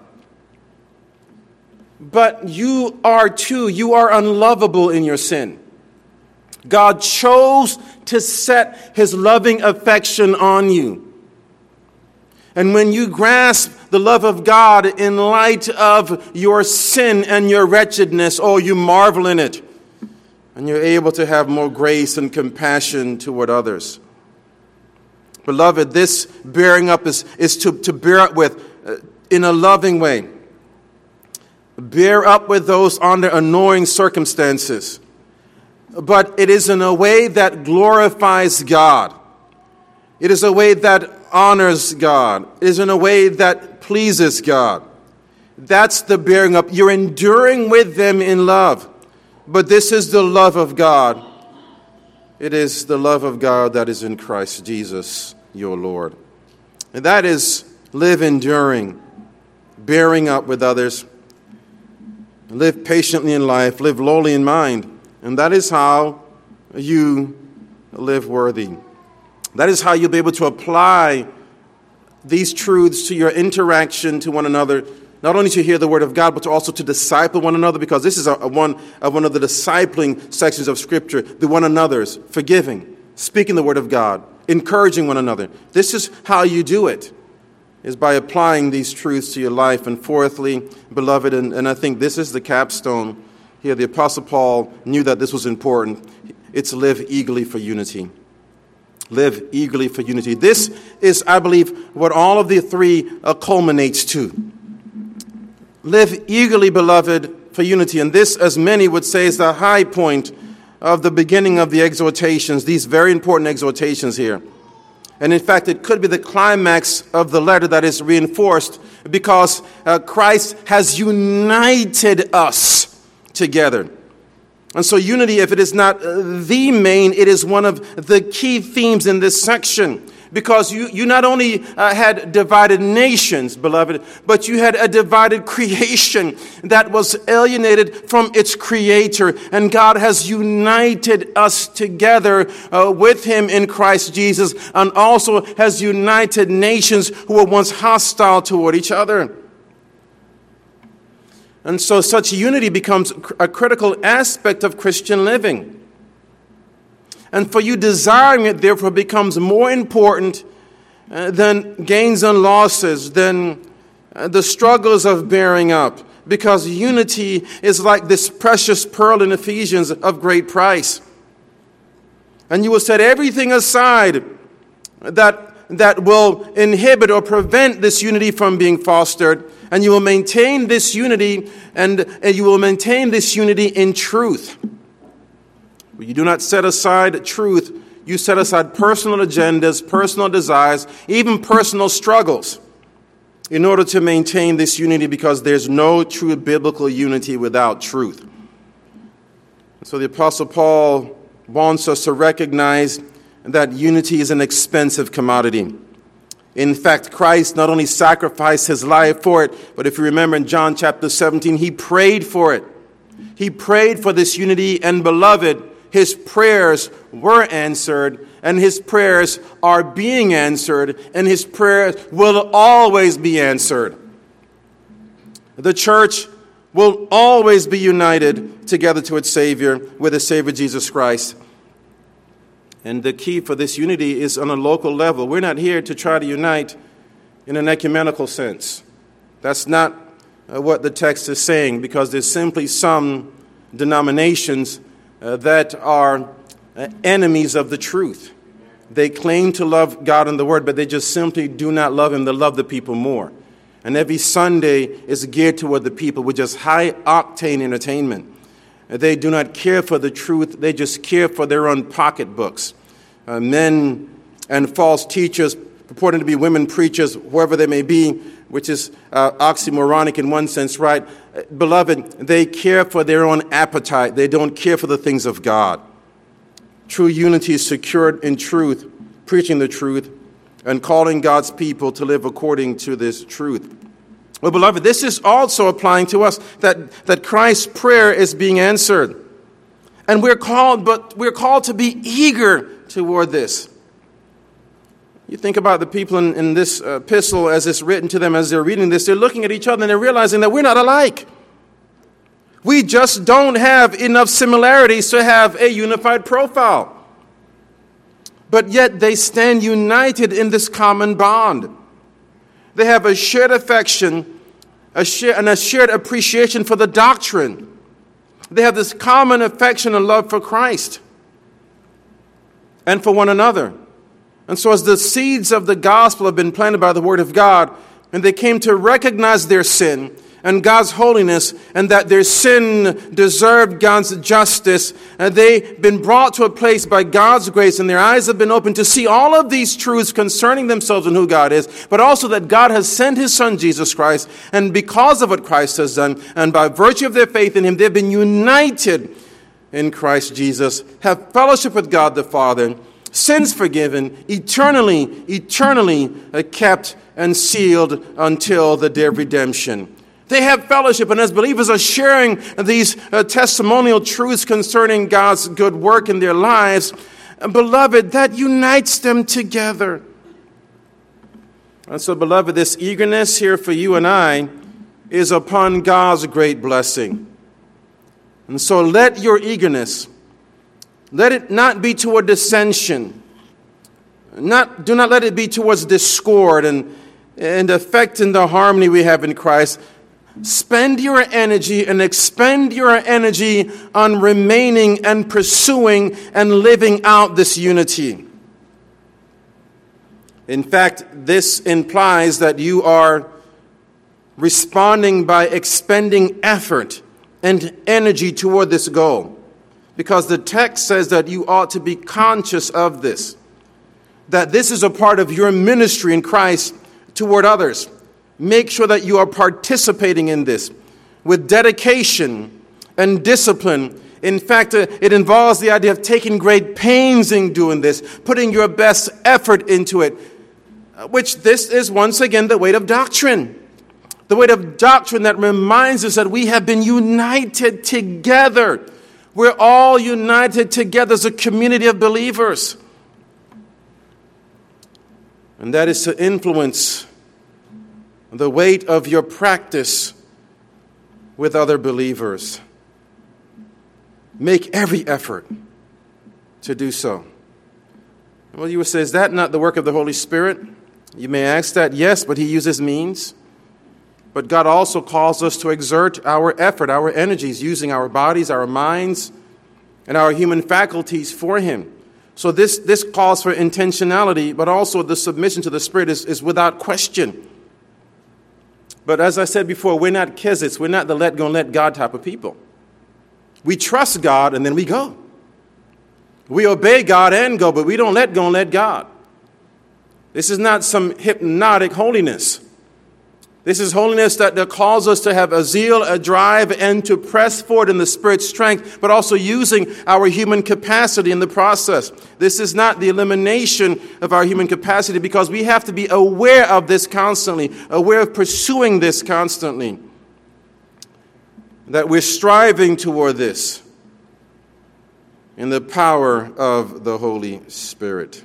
But you are too. You are unlovable in your sin. God chose to set his loving affection on you. And when you grasp the love of God in light of your sin and your wretchedness, oh, you marvel in it. And you're able to have more grace and compassion toward others. Beloved, this bearing up is to bear up with in a loving way. Bear up with those under annoying circumstances. But it is in a way that glorifies God. It is a way that honors God. It is in a way that pleases God. That's the bearing up. You're enduring with them in love. But this is the love of God. It is the love of God that is in Christ Jesus, your Lord. And that is live enduring, bearing up with others, live patiently in life, live lowly in mind. And that is how you live worthy. That is how you'll be able to apply these truths to your interaction to one another, not only to hear the word of God, but also to disciple one another, because this is one of the discipling sections of Scripture, the one another's, forgiving, speaking the word of God, encouraging one another. This is how you do it, is by applying these truths to your life. And fourthly, beloved, and I think this is the capstone here, the Apostle Paul knew that this was important. It's live eagerly for unity. Live eagerly for unity. This is, I believe, what all of the three culminates to. Live eagerly, beloved, for unity. And this, as many would say, is the high point of the beginning of the exhortations, these very important exhortations here. And in fact, it could be the climax of the letter that is reinforced because Christ has united us together. And so unity, if it is not the main, it is one of the key themes in this section. Because you not only had divided nations, beloved, but you had a divided creation that was alienated from its creator. And God has united us together with him in Christ Jesus, and also has united nations who were once hostile toward each other. And so such unity becomes a critical aspect of Christian living. And for you, desiring it, therefore, becomes more important than gains and losses, than the struggles of bearing up. Because unity is like this precious pearl in Ephesians of great price. And you will set everything aside that will inhibit or prevent this unity from being fostered. And you will maintain this unity, and you will maintain this unity in truth. You do not set aside truth. You set aside personal agendas, personal desires, even personal struggles in order to maintain this unity, because there's no true biblical unity without truth. So the Apostle Paul wants us to recognize that unity is an expensive commodity. In fact, Christ not only sacrificed his life for it, but if you remember in John chapter 17, he prayed for it. He prayed for this unity, and beloved, his prayers were answered, and his prayers are being answered, and his prayers will always be answered. The church will always be united together to its Savior, with the Savior Jesus Christ. And the key for this unity is on a local level. We're not here to try to unite in an ecumenical sense. That's not what the text is saying, because there's simply some denominations that are enemies of the truth. They claim to love God and the Word, but they just simply do not love Him. They love the people more. And every Sunday is geared toward the people with just high-octane entertainment. They do not care for the truth. They just care for their own pocketbooks. Men and false teachers purporting to be women preachers, whoever they may be, which is oxymoronic in one sense, right? Beloved, they care for their own appetite. They don't care for the things of God. True unity is secured in truth, preaching the truth, and calling God's people to live according to this truth. Well, beloved, this is also applying to us that Christ's prayer is being answered. And we're called to be eager toward this. You think about the people in this epistle as it's written to them, as they're reading this, they're looking at each other and they're realizing that we're not alike. We just don't have enough similarities to have a unified profile. But yet they stand united in this common bond. They have a shared affection, and a shared appreciation for the doctrine. They have this common affection and love for Christ and for one another. And so as the seeds of the gospel have been planted by the word of God, and they came to recognize their sin, and God's holiness, and that their sin deserved God's justice. And they've been brought to a place by God's grace, and their eyes have been opened to see all of these truths concerning themselves and who God is, but also that God has sent his Son, Jesus Christ, and because of what Christ has done, and by virtue of their faith in him, they've been united in Christ Jesus, have fellowship with God the Father, sins forgiven, eternally kept and sealed until the day of redemption. They have fellowship, and as believers are sharing these testimonial truths concerning God's good work in their lives, beloved, that unites them together. And so, beloved, this eagerness here for you and I is upon God's great blessing. And so let your eagerness, let it not be toward dissension. Do not let it be towards discord and affecting the harmony we have in Christ. Spend your energy and expend your energy on remaining and pursuing and living out this unity. In fact, this implies that you are responding by expending effort and energy toward this goal. Because the text says that you ought to be conscious of this. That this is a part of your ministry in Christ toward others. Make sure that you are participating in this with dedication and discipline. In fact, it involves the idea of taking great pains in doing this, putting your best effort into it, which this is once again the weight of doctrine. The weight of doctrine that reminds us that we have been united together. We're all united together as a community of believers. And that is to influence the weight of your practice with other believers. Make every effort to do so. Well, you would say, is that not the work of the Holy Spirit? You may ask that. Yes, but he uses means. But God also calls us to exert our effort, our energies, using our bodies, our minds, and our human faculties for him. So this calls for intentionality, but also the submission to the Spirit is without question. But as I said before, we're not Kizits. We're not the let go and let God type of people. We trust God and then we go. We obey God and go, but we don't let go and let God. This is not some hypnotic holiness. This is holiness that calls us to have a zeal, a drive, and to press forward in the Spirit's strength, but also using our human capacity in the process. This is not the elimination of our human capacity, because we have to be aware of this constantly, aware of pursuing this constantly, that we're striving toward this in the power of the Holy Spirit.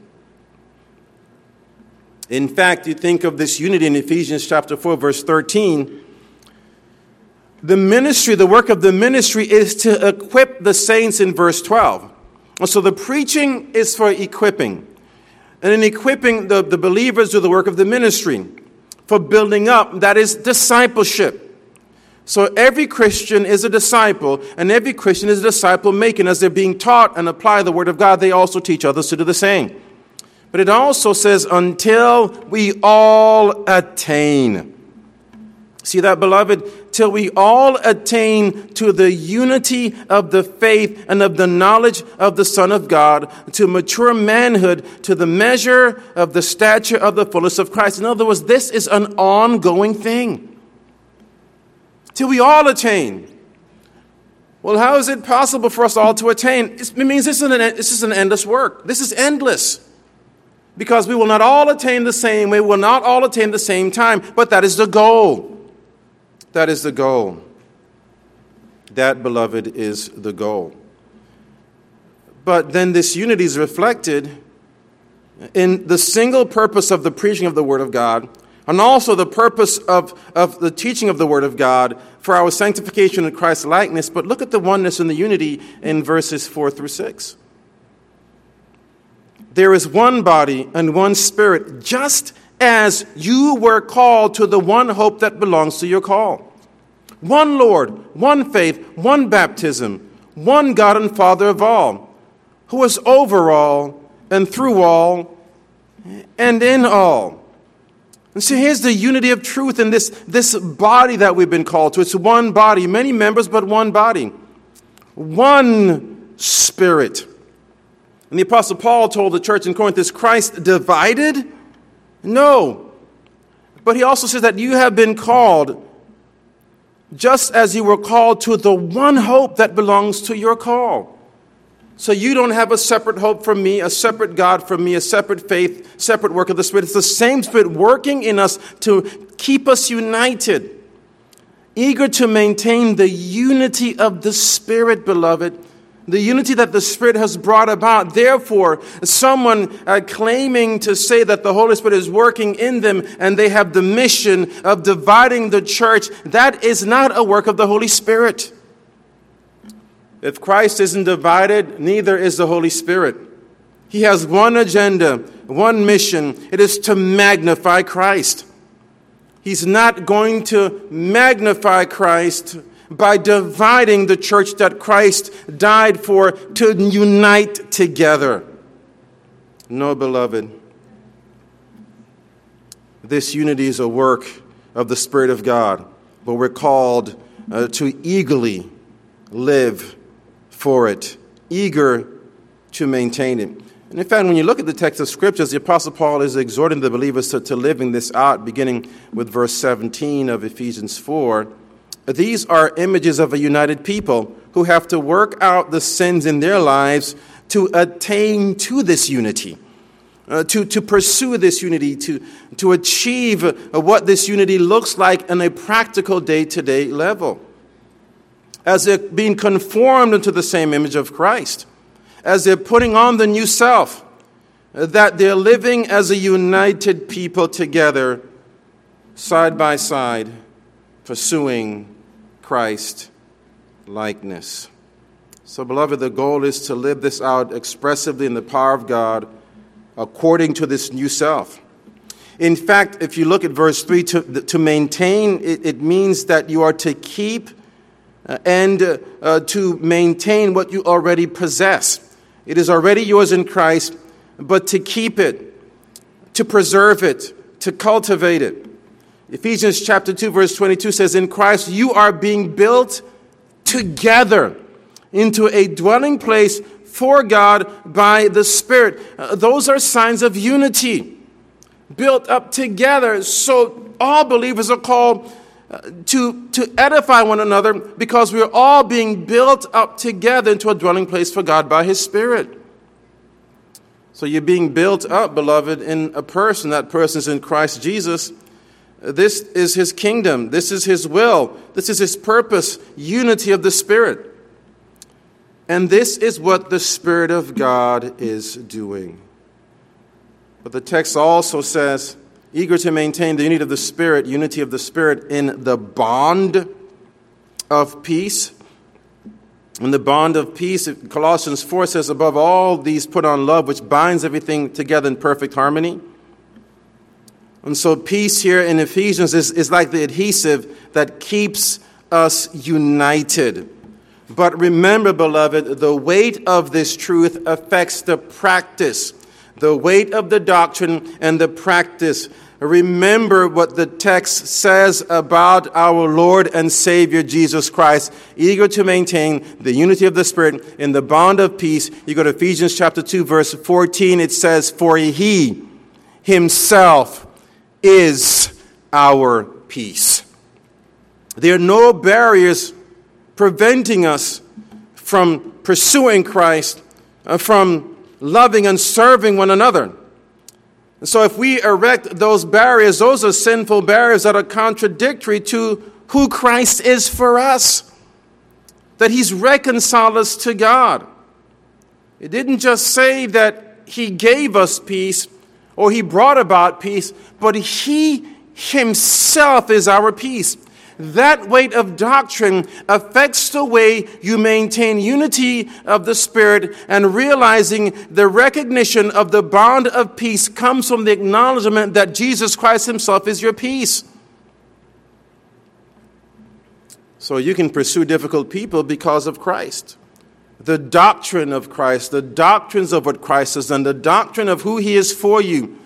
In fact, you think of this unity in Ephesians chapter 4, verse 13. The ministry, the work of the ministry is to equip the saints in verse 12. So the preaching is for equipping. And in equipping, the believers do the work of the ministry. For building up, that is discipleship. So every Christian is a disciple, and every Christian is a disciple making. As they're being taught and apply the word of God, they also teach others to do the same. But it also says, until we all attain. See that, beloved? Till we all attain to the unity of the faith and of the knowledge of the Son of God, to mature manhood, to the measure of the stature of the fullness of Christ. In other words, this is an ongoing thing. Till we all attain. Well, how is it possible for us all to attain? It means this is an endless work. This is endless. Because we will not all attain the same way, we will not all attain the same time, but that is the goal. That is the goal. That, beloved, is the goal. But then this unity is reflected in the single purpose of the preaching of the Word of God, and also the purpose of the teaching of the Word of God for our sanctification in Christ's likeness. But look at the oneness and the unity in verses 4 through 6. There is one body and one Spirit, just as you were called to the one hope that belongs to your call. One Lord, one faith, one baptism, one God and Father of all, who is over all and through all and in all. And so here's the unity of truth in this body that we've been called to. It's one body, many members, but one body. One Spirit. And the Apostle Paul told the church in Corinth, is Christ divided? No. But he also says that you have been called just as you were called to the one hope that belongs to your call. So you don't have a separate hope from me, a separate God from me, a separate faith, separate work of the Spirit. It's the same Spirit working in us to keep us united, eager to maintain the unity of the Spirit, beloved, the unity that the Spirit has brought about. Therefore, someone claiming to say that the Holy Spirit is working in them and they have the mission of dividing the church, that is not a work of the Holy Spirit. If Christ isn't divided, neither is the Holy Spirit. He has one agenda, one mission. It is to magnify Christ. He's not going to magnify Christ by dividing the church that Christ died for to unite together. No, beloved. This unity is a work of the Spirit of God, but we're called to eagerly live for it, eager to maintain it. And in fact, when you look at the text of Scriptures, the Apostle Paul is exhorting the believers to living this out, beginning with verse 17 of Ephesians 4. These are images of a united people who have to work out the sins in their lives to attain to this unity, to pursue this unity, to achieve what this unity looks like on a practical day-to-day level. As they're being conformed into the same image of Christ, as they're putting on the new self, that they're living as a united people together, side by side, pursuing Christ likeness. So, beloved, the goal is to live this out expressively in the power of God according to this new self. In fact, if you look at verse 3, to maintain, it means that you are to keep and to maintain what you already possess. It is already yours in Christ, but to keep it, to preserve it, to cultivate it. Ephesians chapter 2, verse 22 says, in Christ you are being built together into a dwelling place for God by the Spirit. Those are signs of unity, built up together. So all believers are called to edify one another because we're all being built up together into a dwelling place for God by His Spirit. So you're being built up, beloved, in a person. That person is in Christ Jesus. This is His kingdom. This is His will. This is His purpose, unity of the Spirit. And this is what the Spirit of God is doing. But the text also says, eager to maintain the unity of the Spirit in the bond of peace. In the bond of peace, Colossians 4 says, above all these put on love, which binds everything together in perfect harmony. And so peace here in Ephesians is like the adhesive that keeps us united. But remember, beloved, the weight of this truth affects the practice. The weight of the doctrine and the practice. Remember what the text says about our Lord and Savior Jesus Christ, eager to maintain the unity of the Spirit in the bond of peace. You go to Ephesians chapter 2, verse 14, it says, for He Himself is our peace. There are no barriers preventing us from pursuing Christ, from loving and serving one another. And so if we erect those barriers, those are sinful barriers that are contradictory to who Christ is for us. That He's reconciled us to God. It didn't just say that He gave us peace or He brought about peace, but He Himself is our peace. That weight of doctrine affects the way you maintain unity of the Spirit, and realizing the recognition of the bond of peace comes from the acknowledgement that Jesus Christ Himself is your peace. So you can pursue difficult people because of Christ. The doctrine of Christ, the doctrines of what Christ has done, the doctrine of who He is for you,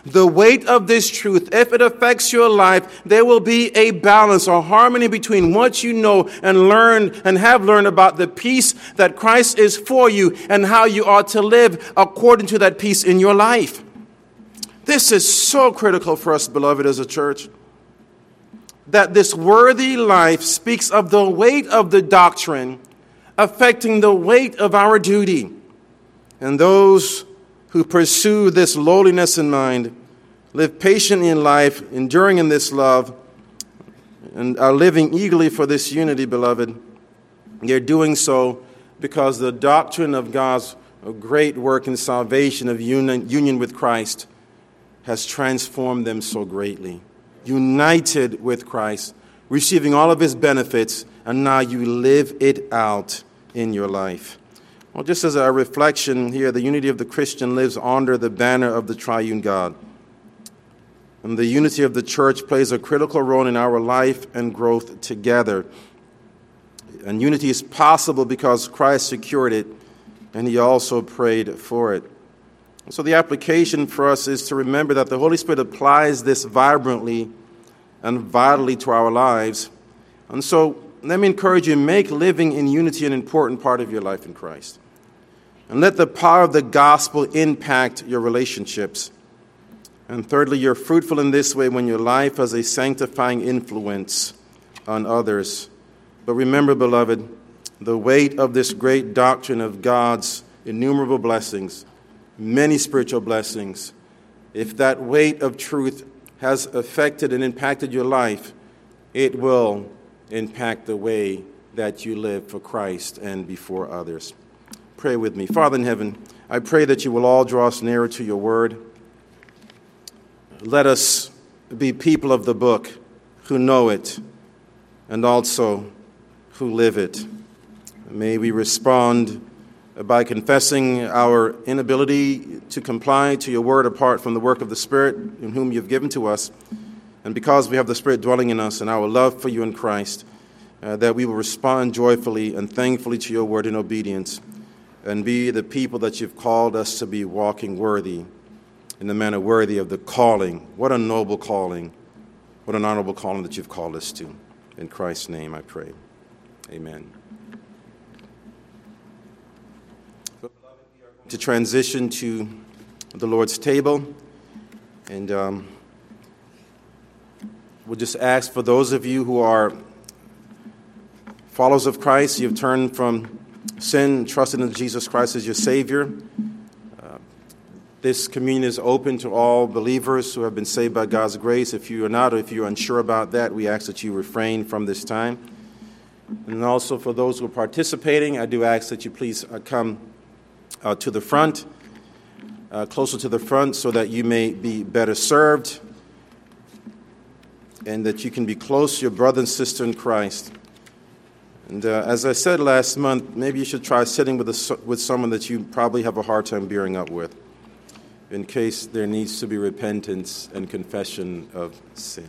The weight of this truth, if it affects your life, there will be a balance or harmony between what you know and learn and have learned about the peace that Christ is for you and how you are to live according to that peace in your life. This is so critical for us, beloved, as a church, that this worthy life speaks of the weight of the doctrine affecting the weight of our duty. And those who pursue this lowliness in mind, live patiently in life, enduring in this love, and are living eagerly for this unity, beloved, they're doing so because the doctrine of God's great work in salvation of union with Christ has transformed them so greatly. United with Christ, receiving all of his benefits, and now you live it out in your life. Well, just as a reflection here, the unity of the Christian lives under the banner of the triune God. And the unity of the church plays a critical role in our life and growth together. And unity is possible because Christ secured it, and he also prayed for it. So the application for us is to remember that the Holy Spirit applies this vibrantly and vitally to our lives. And so let me encourage you, make living in unity an important part of your life in Christ. And let the power of the gospel impact your relationships. And thirdly, you're fruitful in this way when your life has a sanctifying influence on others. But remember, beloved, the weight of this great doctrine of God's innumerable blessings, many spiritual blessings, if that weight of truth has affected and impacted your life, it will impact the way that you live for Christ and before others. Pray with me. Father in heaven, I pray that you will all draw us nearer to your word. Let us be people of the book who know it and also who live it. May we respond by confessing our inability to comply to your word apart from the work of the Spirit in whom you've given to us. And because we have the Spirit dwelling in us and our love for you in Christ, that we will respond joyfully and thankfully to your word in obedience and be the people that you've called us to be, walking worthy, in the manner worthy of the calling. What a noble calling. What an honorable calling that you've called us to. In Christ's name I pray. Amen. To transition to the Lord's table, and we'll just ask for those of you who are followers of Christ, you've turned from sin, trusted in Jesus Christ as your Savior. This communion is open to all believers who have been saved by God's grace. If you are not, or if you're unsure about that, we ask that you refrain from this time. And also for those who are participating, I do ask that you please come to the front, closer to the front, so that you may be better served and that you can be close to your brother and sister in Christ. And as I said last month, maybe you should try sitting with someone that you probably have a hard time bearing up with, in case there needs to be repentance and confession of sin.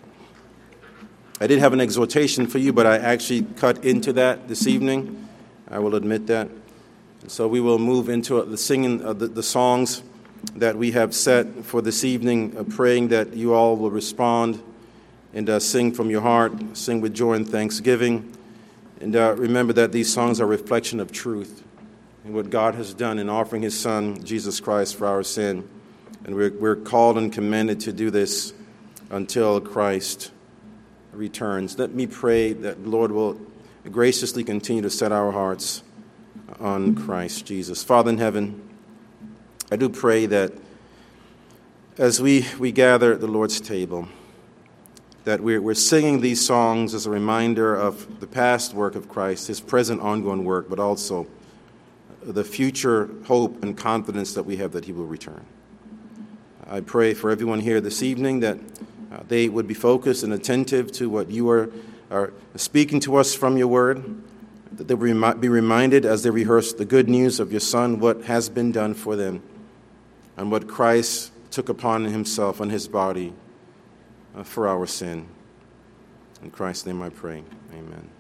I did have an exhortation for you, but I actually cut into that this evening. I will admit that. So we will move into the singing of the songs that we have set for this evening, praying that you all will respond and sing from your heart, sing with joy and thanksgiving. And remember that these songs are a reflection of truth and what God has done in offering his Son, Jesus Christ, for our sin. And we're called and commanded to do this until Christ returns. Let me pray that the Lord will graciously continue to set our hearts on Christ Jesus. Father in heaven, I do pray that as we gather at the Lord's table, that we're singing these songs as a reminder of the past work of Christ, his present ongoing work, but also the future hope and confidence that we have that he will return. I pray for everyone here this evening that they would be focused and attentive to what you are speaking to us from your word, that they will be reminded as they rehearse the good news of your Son, what has been done for them, and what Christ took upon himself on his body for our sin. In Christ's name I pray. Amen.